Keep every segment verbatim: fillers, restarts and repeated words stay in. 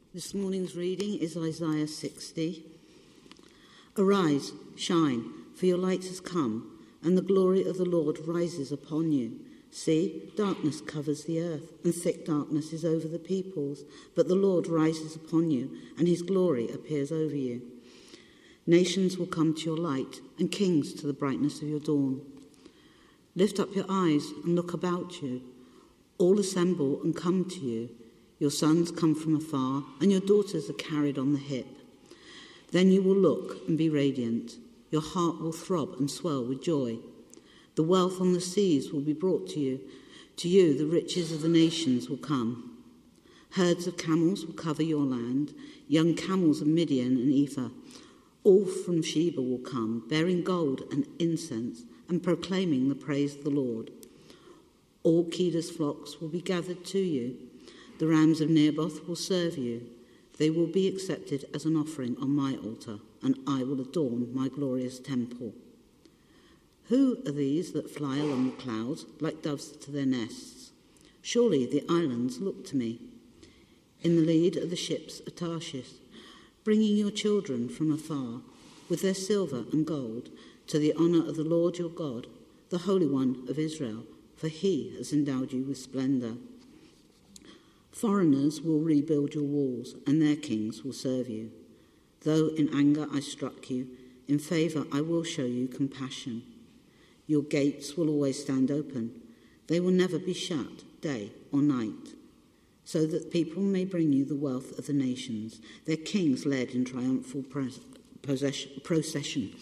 This morning's reading is Isaiah sixty. Arise, shine, for your light has come, and the glory of the Lord rises upon you. See, darkness covers the earth, and thick darkness is over the peoples, but the Lord rises upon you, and his glory appears over you. Nations will come to your light, and kings to the brightness of your dawn. Lift up your eyes and look about you. All assemble and come to you. Your sons come from afar, and your daughters are carried on the hip. Then you will look and be radiant. Your heart will throb and swell with joy. The wealth on the seas will be brought to you. To you the riches of the nations will come. Herds of camels will cover your land, young camels of Midian and Ephah. All from Sheba will come, bearing gold and incense, and proclaiming the praise of the Lord. All Kedar's flocks will be gathered to you. The rams of Naboth will serve you. They will be accepted as an offering on my altar, and I will adorn my glorious temple. Who are these that fly along the clouds like doves to their nests? Surely the islands look to me. In the lead are the ships of Tarshish, bringing your children from afar, with their silver and gold, to the honour of the Lord your God, the Holy One of Israel, for he has endowed you with splendour. Foreigners will rebuild your walls, and their kings will serve you. Though in anger I struck you, in favour I will show you compassion. Your gates will always stand open. They will never be shut, day or night, so that people may bring you the wealth of the nations, their kings led in triumphal procession.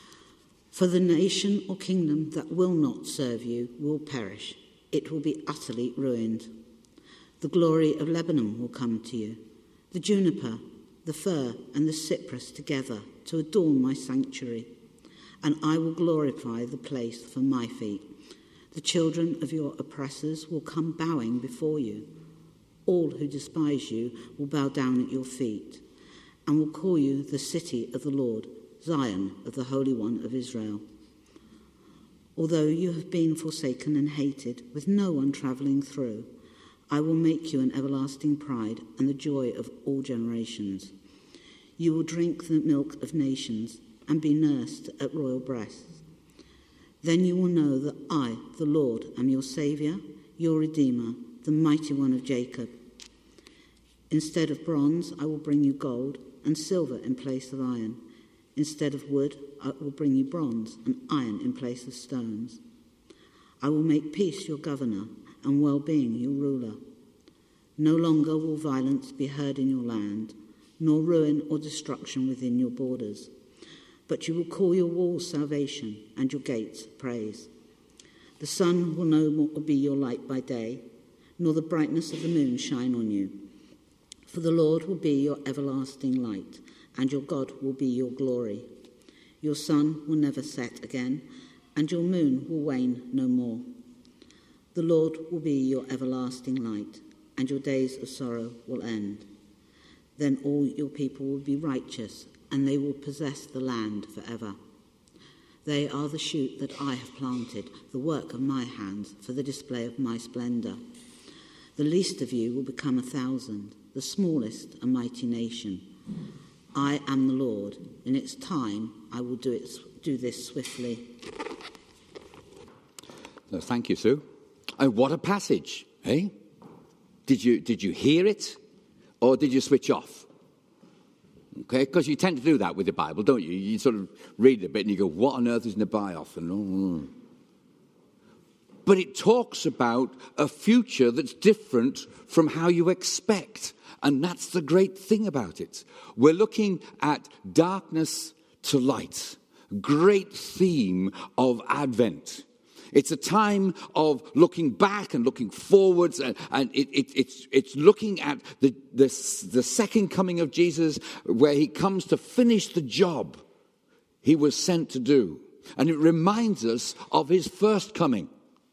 For the nation or kingdom that will not serve you will perish. It will be utterly ruined. The glory of Lebanon will come to you, the juniper, the fir, and the cypress together to adorn my sanctuary. And I will glorify the place for my feet. The children of your oppressors will come bowing before you. All who despise you will bow down at your feet, and will call you the city of the Lord, Zion of the Holy One of Israel. Although you have been forsaken and hated, with no one travelling through, I will make you an everlasting pride and the joy of all generations. You will drink the milk of nations and be nursed at royal breasts. Then you will know that I, the Lord, am your Saviour, your Redeemer, the mighty one of Jacob. Instead of bronze, I will bring you gold, and silver in place of iron. Instead of wood, I will bring you bronze, and iron in place of stones. I will make peace your governor, and well-being your ruler. No longer will violence be heard in your land, nor ruin or destruction within your borders. But you will call your walls salvation, and your gates praise. The sun will no more be your light by day, nor the brightness of the moon shine on you. For the Lord will be your everlasting light, and your God will be your glory. Your sun will never set again, and your moon will wane no more. The Lord will be your everlasting light, and your days of sorrow will end. Then all your people will be righteous, and they will possess the land forever. They are the shoot that I have planted, the work of my hands, for the display of my splendour. The least of you will become a thousand, the smallest a mighty nation. I am the Lord. In its time, I will do it. Do this swiftly. No, thank you, Sue. And what a passage, eh? Did you did you hear it, or did you switch off? Okay, because you tend to do that with the Bible, don't you? You sort of read a bit and you go, "What on earth is Nebaioth?" And oh. But it talks about a future that's different from how you expect. And that's the great thing about it. We're looking at darkness to light. Great theme of Advent. It's a time of looking back and looking forwards, and, and it, it, it's, it's looking at the, the, the second coming of Jesus, where he comes to finish the job he was sent to do. And it reminds us of his first coming.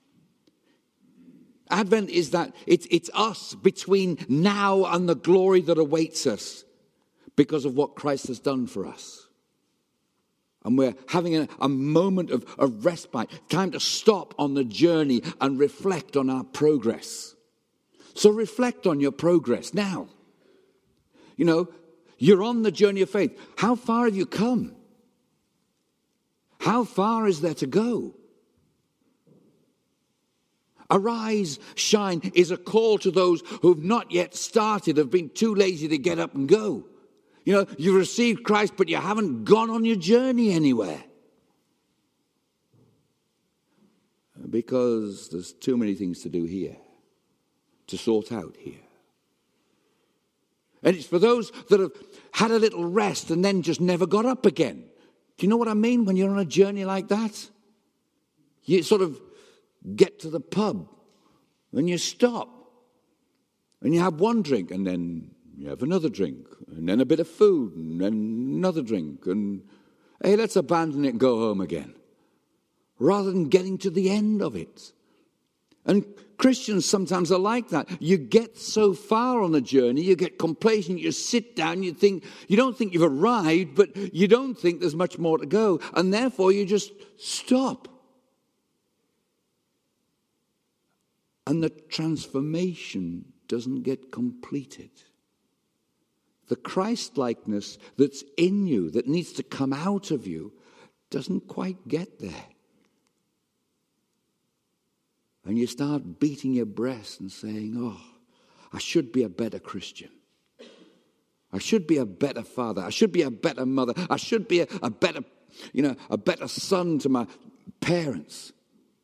Advent is that it's, it's us between now and the glory that awaits us because of what Christ has done for us. And we're having a, a moment of, of respite, time to stop on the journey and reflect on our progress. So reflect on your progress now. You know, you're on the journey of faith. How far have you come? How far is there to go? Arise, shine is a call to those who have not yet started, have been too lazy to get up and go. You know, you've received Christ, but you haven't gone on your journey anywhere. Because there's too many things to do here, to sort out here. And it's for those that have had a little rest and then just never got up again. Do you know what I mean when you're on a journey like that? You sort of get to the pub and you stop and you have one drink and then you have another drink and then a bit of food and then another drink and, hey, let's abandon it and go home again, rather than getting to the end of it. And Christians sometimes are like that. You get so far on the journey, you get complacent, you sit down, you think, you don't think you've arrived, but you don't think there's much more to go, and therefore you just stop. And the transformation doesn't get completed. The Christ-likeness that's in you, that needs to come out of you, doesn't quite get there. And you start beating your breast and saying, oh, I should be a better Christian. I should be a better father. I should be a better mother. I should be a, a better, you know, a better son to my parents.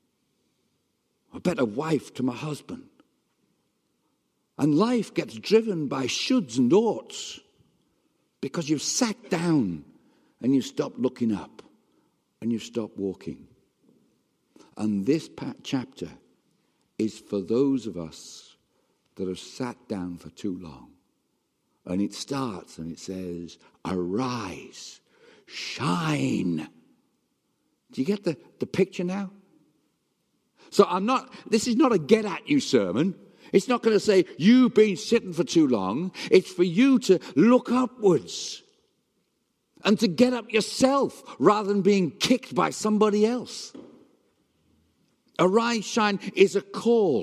A better wife to my husband. And life gets driven by shoulds and oughts because you've sat down and you've stopped looking up and you've stopped walking. And this chapter is for those of us that have sat down for too long. And it starts and it says, arise, shine. Do you get the, the picture now? So I'm not, this is not a get at you sermon. It's not going to say, you've been sitting for too long. It's for you to look upwards and to get up yourself rather than being kicked by somebody else. Arise, shine is a call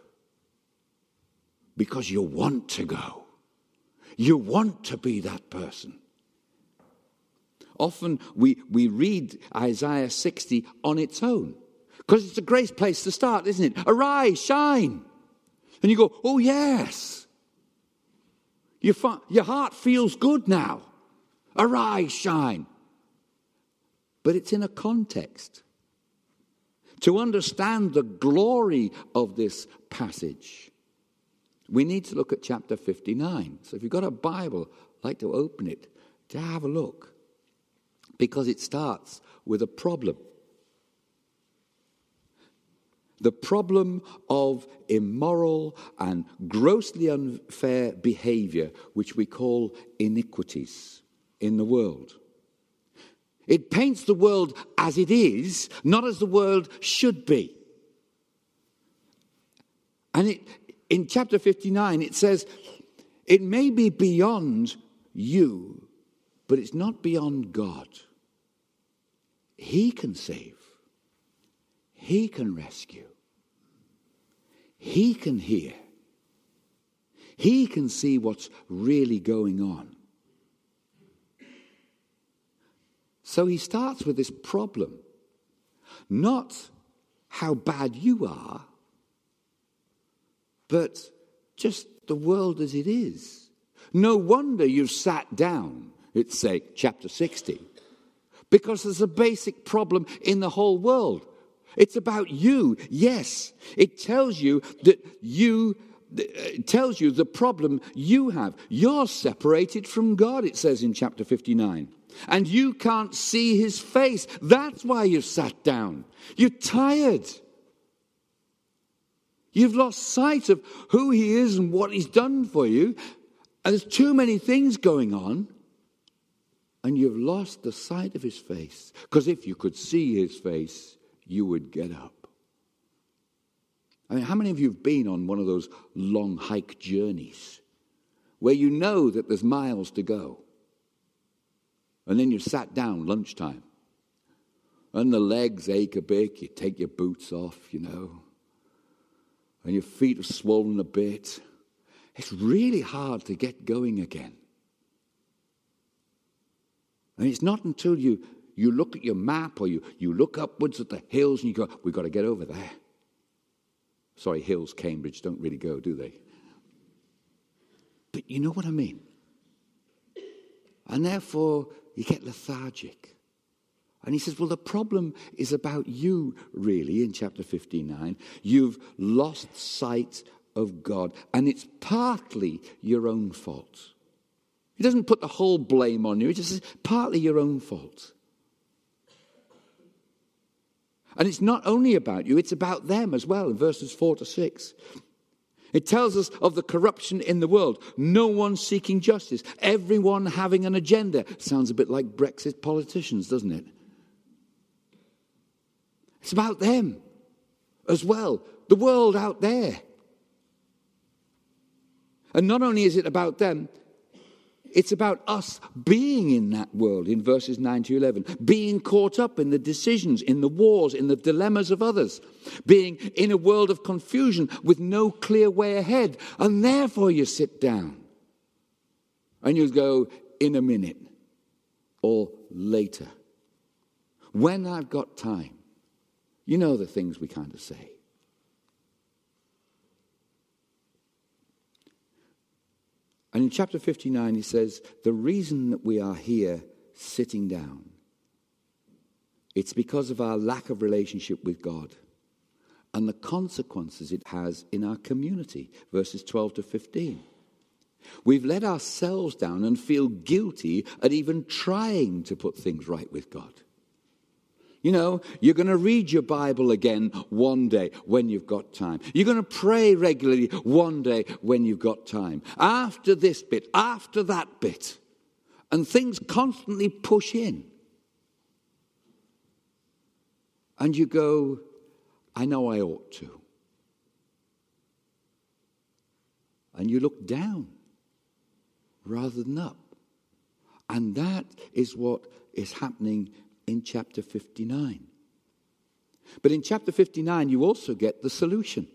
because you want to go. You want to be that person. Often we, we read Isaiah sixty on its own because it's a great place to start, isn't it? Arise, shine. And you go, oh yes. Your, fa- your heart feels good now. Arise, shine. But it's in a context. To understand the glory of this passage, we need to look at chapter fifty-nine. So if you've got a Bible, I'd like to open it to have a look. Because it starts with a problem. The problem of immoral and grossly unfair behavior, which we call iniquities in the world. It paints the world as it is, not as the world should be. And it, in chapter fifty-nine, it says, it may be beyond you, but it's not beyond God. He can save. He can rescue. He can hear. He can see what's really going on. So he starts with this problem. Not how bad you are, but just the world as it is. No wonder you've sat down, it's say chapter sixty, because there's a basic problem in the whole world. It's about you, yes. It tells you that you, it tells you the problem you have. You're separated from God, it says in chapter fifty-nine. And you can't see his face. That's why you've sat down. You're tired. You've lost sight of who he is and what he's done for you. And there's too many things going on. And you've lost the sight of his face. Because if you could see his face, you would get up. I mean, how many of you have been on one of those long hike journeys where you know that there's miles to go? And then you sat down lunchtime. And the legs ache a bit. You take your boots off, you know. And your feet are swollen a bit. It's really hard to get going again. And it's not until you, you look at your map or you, you look upwards at the hills and you go, we've got to get over there. Sorry, hills, Cambridge don't really go, do they? But you know what I mean? And therefore, you get lethargic. And he says, well, the problem is about you, really, in chapter fifty-nine. You've lost sight of God, and it's partly your own fault. He doesn't put the whole blame on you. He just says, partly your own fault. And it's not only about you, it's about them as well, in verses four to six. It tells us of the corruption in the world. No one seeking justice. Everyone having an agenda. Sounds a bit like Brexit politicians, doesn't it? It's about them as well. The world out there. And not only is it about them, it's about us being in that world in verses nine to eleven. Being caught up in the decisions, in the wars, in the dilemmas of others. Being in a world of confusion with no clear way ahead. And therefore you sit down. And you go, in a minute. Or later. When I've got time. You know the things we kind of say. And in chapter fifty-nine, he says, the reason that we are here sitting down, it's because of our lack of relationship with God and the consequences it has in our community, verses twelve to fifteen. We've let ourselves down and feel guilty at even trying to put things right with God. You know, you're going to read your Bible again one day when you've got time. You're going to pray regularly one day when you've got time. After this bit, after that bit. And things constantly push in. And you go, I know I ought to. And you look down rather than up. And that is what is happening in chapter fifty-nine. But in chapter fifty-nine, you also get the solution.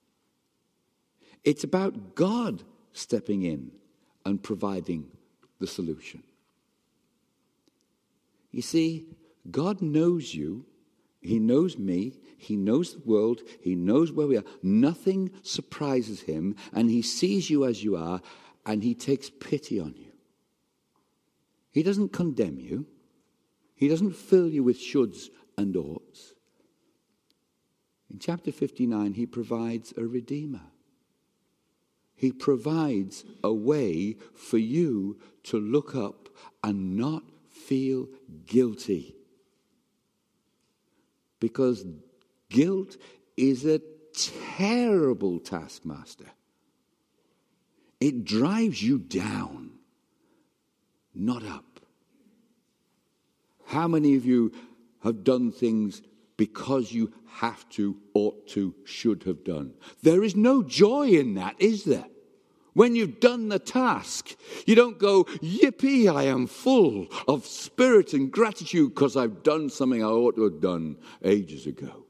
It's about God stepping in and providing the solution. You see, God knows you. He knows me. He knows the world. He knows where we are. Nothing surprises him. And he sees you as you are. And he takes pity on you. He doesn't condemn you. He doesn't fill you with shoulds and oughts. In chapter fifty-nine, he provides a redeemer. He provides a way for you to look up and not feel guilty. Because guilt is a terrible taskmaster. It drives you down, not up. How many of you have done things because you have to, ought to, should have done? There is no joy in that, is there? When you've done the task, you don't go, yippee, I am full of spirit and gratitude because I've done something I ought to have done ages ago.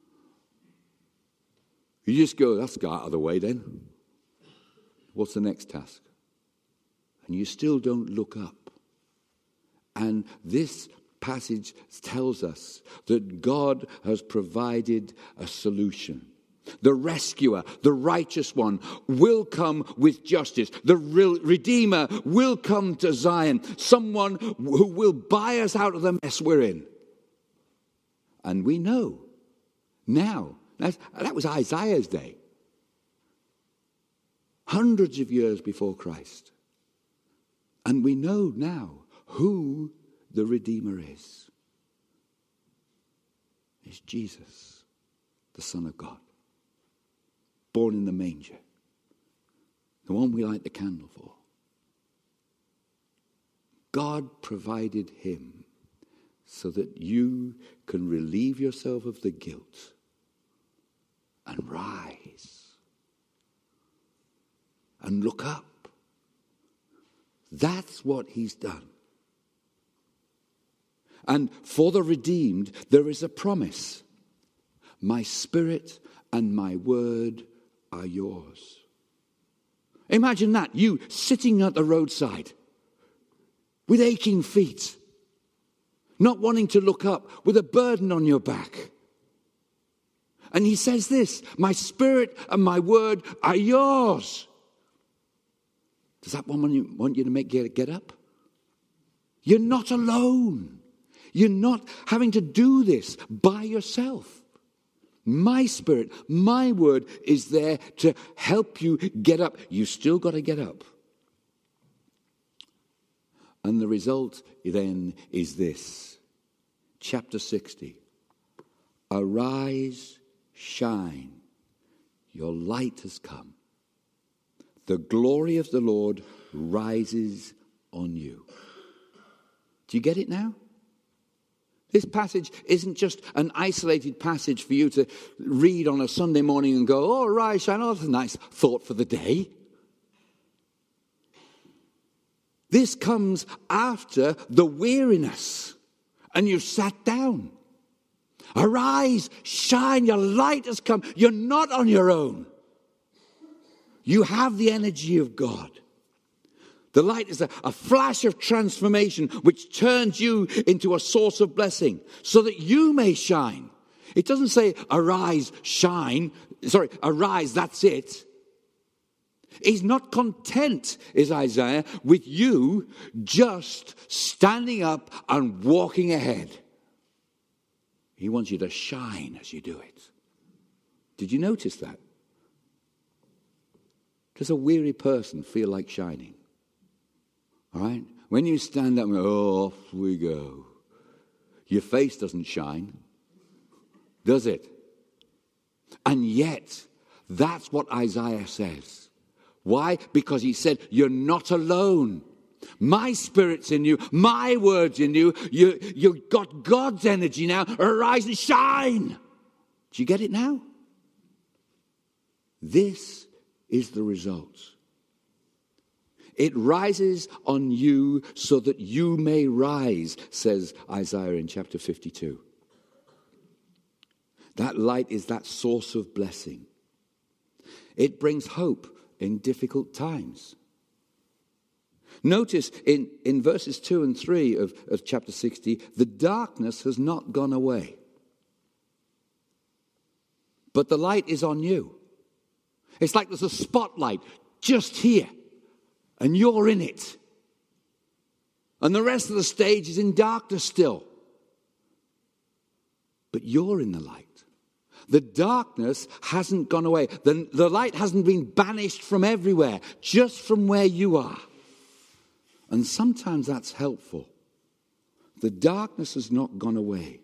You just go, that's got out of the way then. What's the next task? And you still don't look up. And this passage tells us that God has provided a solution. The rescuer, the righteous one, will come with justice. The redeemer will come to Zion. Someone who will buy us out of the mess we're in. And we know now, that was Isaiah's day. Hundreds of years before Christ. And we know now who the Redeemer is. It's Jesus, the Son of God. Born in the manger. The one we light the candle for. God provided him so that you can relieve yourself of the guilt and rise and look up. That's what he's done. And for the redeemed, there is a promise. My spirit and my word are yours. Imagine that, you sitting at the roadside with aching feet, not wanting to look up, with a burden on your back. And he says this, my spirit and my word are yours. Does that want you, want you to make get, get up? You're not alone. You're not having to do this by yourself. My spirit, my word is there to help you get up. You still got to get up. And the result then is this. Chapter sixty. Arise, shine. Your light has come. The glory of the Lord rises on you. Do you get it now? This passage isn't just an isolated passage for you to read on a Sunday morning and go, oh, rise, shine. Oh, that's a nice thought for the day. This comes after the weariness, and you've sat down. Arise, shine, your light has come. You're not on your own. You have the energy of God. The light is a, a flash of transformation which turns you into a source of blessing so that you may shine. It doesn't say, arise, shine. Sorry, arise, that's it. He's not content, is Isaiah, with you just standing up and walking ahead. He wants you to shine as you do it. Did you notice that? Does a weary person feel like shining? All right? When you stand up and go, oh, off we go. Your face doesn't shine, does it? And yet, that's what Isaiah says. Why? Because he said, you're not alone. My spirit's in you. My word's in you. you. You've got God's energy now. Arise and shine. Do you get it now? This is the result. It rises on you so that you may rise, says Isaiah in chapter fifty-two. That light is that source of blessing. It brings hope in difficult times. Notice in, in verses two and three of, of chapter sixty, the darkness has not gone away. But the light is on you. It's like there's a spotlight just here, and you're in it. And the rest of the stage is in darkness still. But you're in the light. The darkness hasn't gone away. The, the light hasn't been banished from everywhere, just from where you are. And sometimes that's helpful. The darkness has not gone away.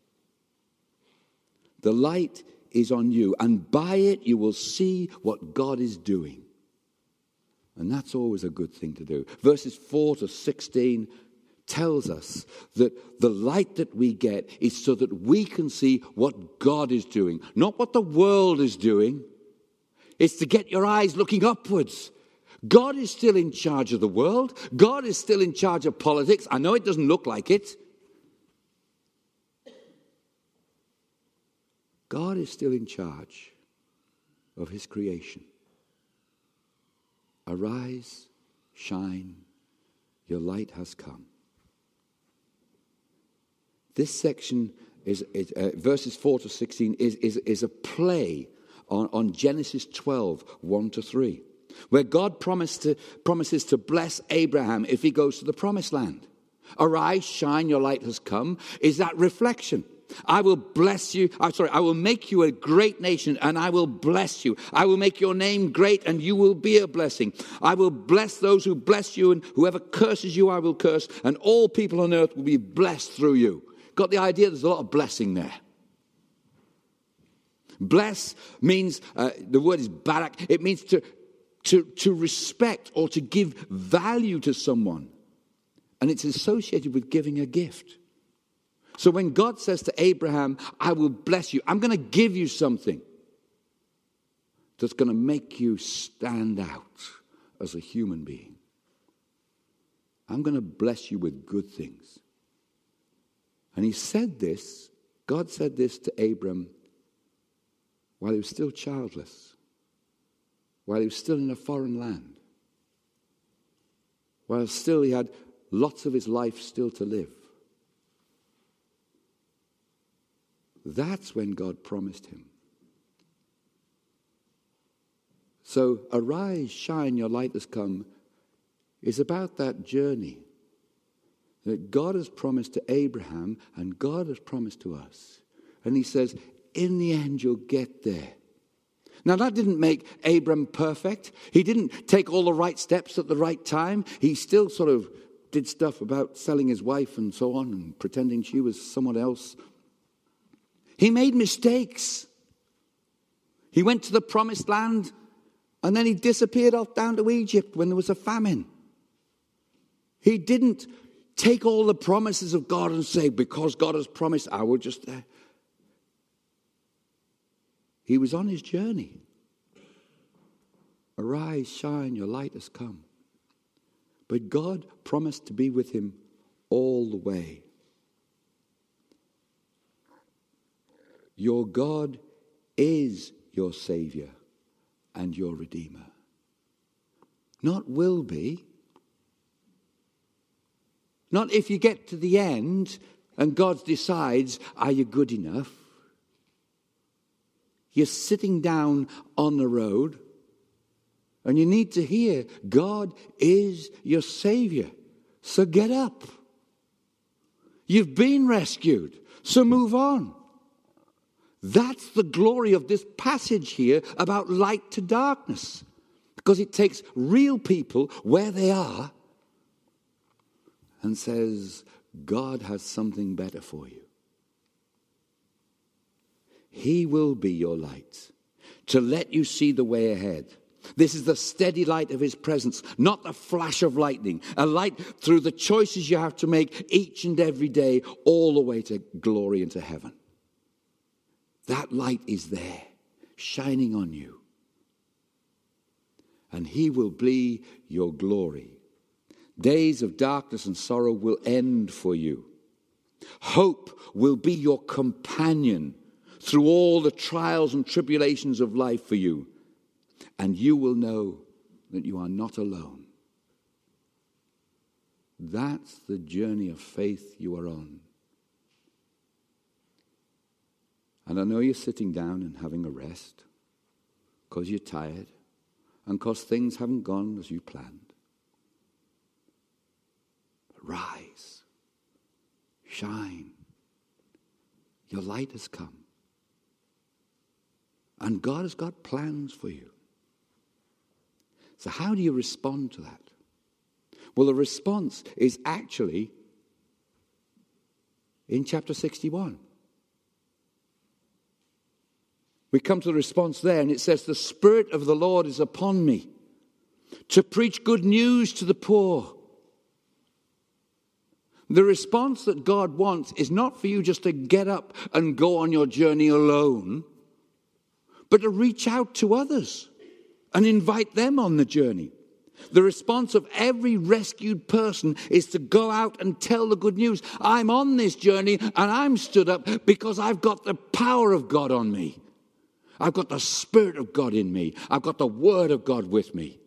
The light is on you, and by it you will see what God is doing. And that's always a good thing to do. Verses four to sixteen tells us that the light that we get is so that we can see what God is doing, not what the world is doing. It's to get your eyes looking upwards. God is still in charge of the world. God is still in charge of politics. I know it doesn't look like it. God is still in charge of his creation. Arise, shine, your light has come. This section, is, is uh, verses four to sixteen, is, is, is a play on, on Genesis twelve, one to three, where God promised to, promises to bless Abraham if he goes to the promised land. Arise, shine, your light has come, is that reflection. I will bless you. I'm sorry, I will make you a great nation and I will bless you. I will make your name great and you will be a blessing. I will bless those who bless you, and whoever curses you, I will curse, and all people on earth will be blessed through you. Got the idea? There's a lot of blessing there. Bless means, uh, the word is barak. It means to, to, to respect or to give value to someone. And it's associated with giving a gift. So when God says to Abraham, I will bless you, I'm going to give you something that's going to make you stand out as a human being. I'm going to bless you with good things. And he said this, God said this to Abram while he was still childless, while he was still in a foreign land, while still he had lots of his life still to live. That's when God promised him. So, arise, shine, your light has come, is about that journey that God has promised to Abraham and God has promised to us. And he says, in the end, you'll get there. Now, that didn't make Abram perfect. He didn't take all the right steps at the right time. He still sort of did stuff about selling his wife and so on and pretending she was someone else. He made mistakes. He went to the promised land and then he disappeared off down to Egypt when there was a famine. He didn't take all the promises of God and say, because God has promised, I will just... Uh, He was on his journey. Arise, shine, your light has come. But God promised to be with him all the way. Your God is your Savior and your Redeemer. Not will be. Not if you get to the end and God decides, are you good enough? You're sitting down on the road and you need to hear God is your Savior. So get up. You've been rescued. So move on. That's the glory of this passage here about light to darkness. Because it takes real people where they are and says, God has something better for you. He will be your light to let you see the way ahead. This is the steady light of his presence, not the flash of lightning. A light through the choices you have to make each and every day, all the way to glory and to heaven. That light is there, shining on you. And he will be your glory. Days of darkness and sorrow will end for you. Hope will be your companion through all the trials and tribulations of life for you. And you will know that you are not alone. That's the journey of faith you are on. And I know you're sitting down and having a rest because you're tired and because things haven't gone as you planned. But rise, shine. Your light has come. And God has got plans for you. So how do you respond to that? Well, the response is actually in chapter sixty-one. We come to the response there, and it says, the Spirit of the Lord is upon me to preach good news to the poor. The response that God wants is not for you just to get up and go on your journey alone, but to reach out to others and invite them on the journey. The response of every rescued person is to go out and tell the good news. I'm on this journey and I'm stood up because I've got the power of God on me. I've got the Spirit of God in me. I've got the Word of God with me.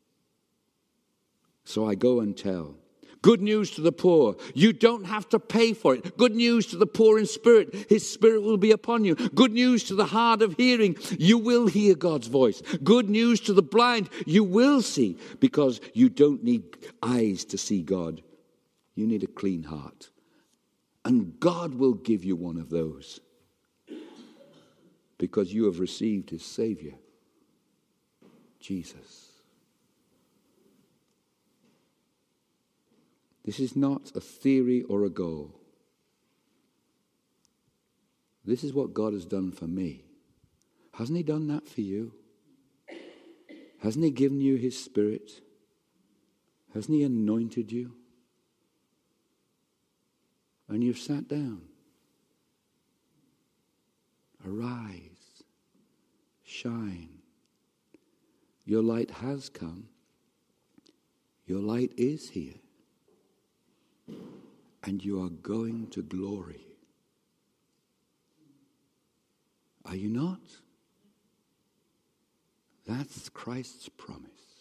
So I go and tell. Good news to the poor. You don't have to pay for it. Good news to the poor in spirit. His Spirit will be upon you. Good news to the hard of hearing. You will hear God's voice. Good news to the blind. You will see, because you don't need eyes to see God. You need a clean heart. And God will give you one of those, because you have received his Savior, Jesus. This is not a theory or a goal. This is what God has done for me. Hasn't he done that for you? Hasn't he given you his Spirit? Hasn't he anointed you? And you've sat down. Arise, shine. Your light has come. Your light is here. And you are going to glory. Are you not? That's Christ's promise.